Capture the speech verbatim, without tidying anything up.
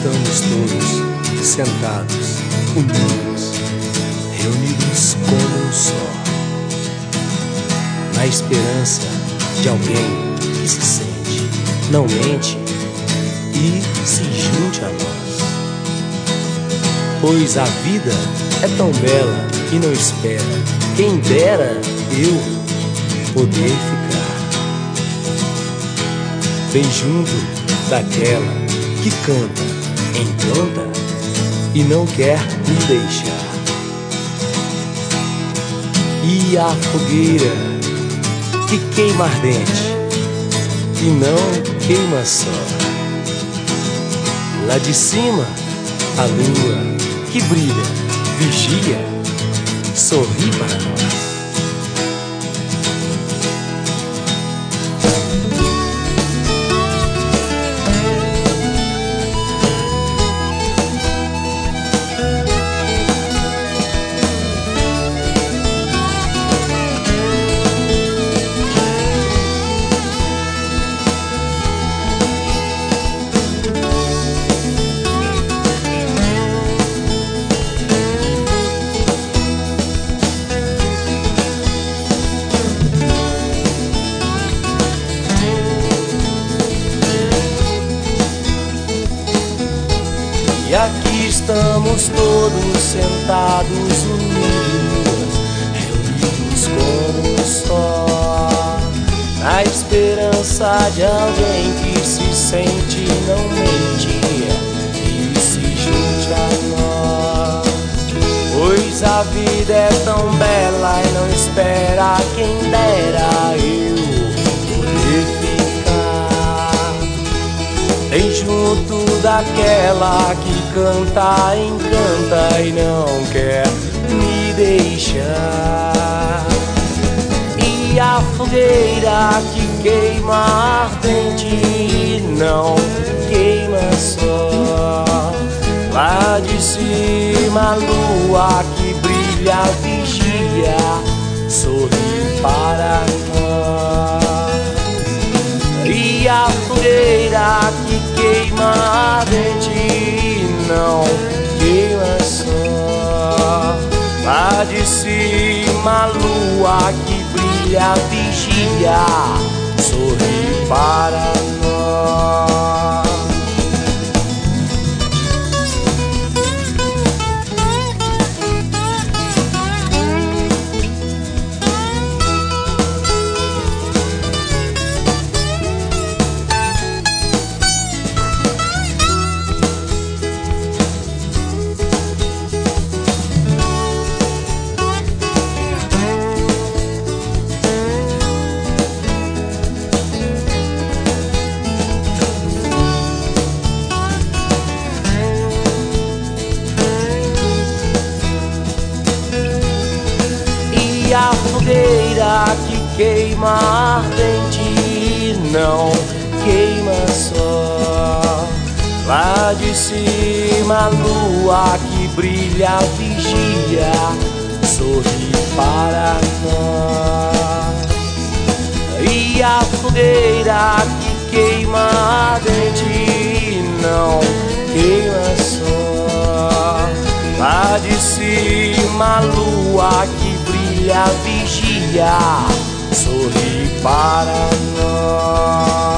estamos todos sentados, unidos, reunidos como um só, na esperança de alguém que se sente, não mente e se junte a nós. Pois a vida é tão bela e não espera, quem dera eu poder ficar bem junto daquela que canta, encanta e não quer me deixar. E a fogueira que queima ardente e não queima só. Lá de cima a lua que brilha, vigia, sorri para nós. E aqui estamos todos sentados, unidos, reunidos como um só, na esperança de alguém que se sente, não mente e se junte a nós. Pois a vida é tão bela e não espera, quem dera eu poder ficar bem junto daquela que canta, encanta e não quer me deixar. E a fogueira que queima ardente e não queima só. Lá de cima a lua que brilha, vigia, sorri para nós. E a fogueira que queima ardente e não queima só. Lá de cima a lua que brilha, vigia, sorri para nós. E a fogueira que queima ardente e não queima só. Lá de cima a lua que brilha, vigia, sorri para nós. E a fogueira que queima ardente e não queima só. Lá de cima a lua que brilha, vigia, sorri para nós.